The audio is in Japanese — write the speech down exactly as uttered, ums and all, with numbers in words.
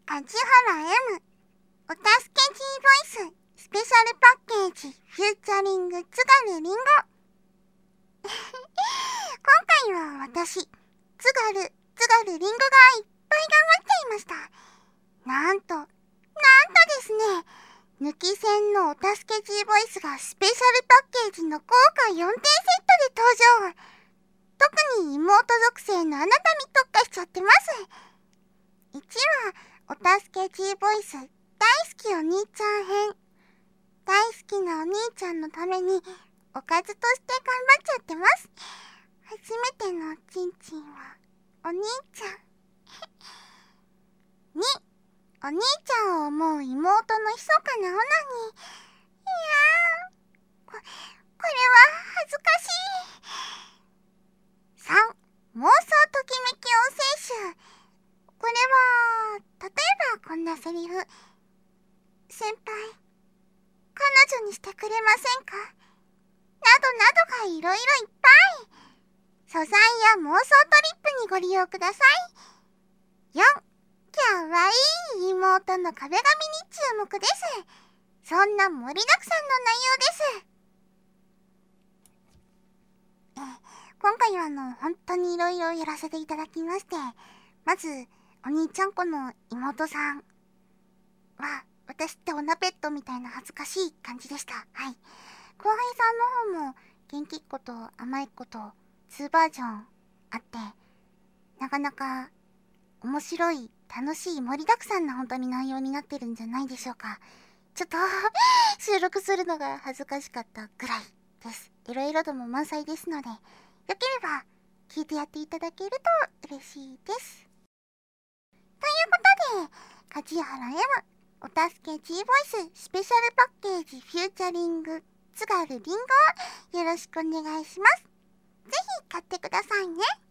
梶原 M お助け G ボイススペシャルパッケージフューチャリング津軽りんご今回は私津軽津軽りんごがいっぱい頑張っちゃいました。なんとなんとですね、抜き線のお助け G ボイスがスペシャルパッケージの豪華よんてんセットで登場。特に妹属性のあなたに特化しちゃってます。いちわお助け G ボイス大好きお兄ちゃん編。大好きなお兄ちゃんのためにおかずとして頑張っちゃってます。初めてのおちんちんはお兄ちゃん。にお兄ちゃんを思う妹の密かなオナニー。いやー、こ、これは恥ずかしい。さん妄想ときめき音声集。これは例えばこんなセリフ。先輩、彼女にしてくれませんか、などなどがいろいろいっぱい。素材や妄想トリップにご利用ください。よんかわいい妹の壁紙に注目です。そんな盛りだくさんの内容です。え今回はあの本当にいろいろやらせていただきまして、まずお兄ちゃん子の妹さんは私ってオナペットみたいな恥ずかしい感じでした。はい。後輩さんの方も元気っ子と甘いっ子とにバージョンあって、なかなか面白い楽しい盛りだくさんな本当に内容になってるんじゃないでしょうか。ちょっと収録するのが恥ずかしかったぐらいです。いろいろとも満載ですので、よければ聞いてやっていただけると嬉しいです。ということで、梶原 M お助け G ボイススペシャルパッケージフューチャリング津軽りんごをよろしくお願いします。ぜひ買ってくださいね。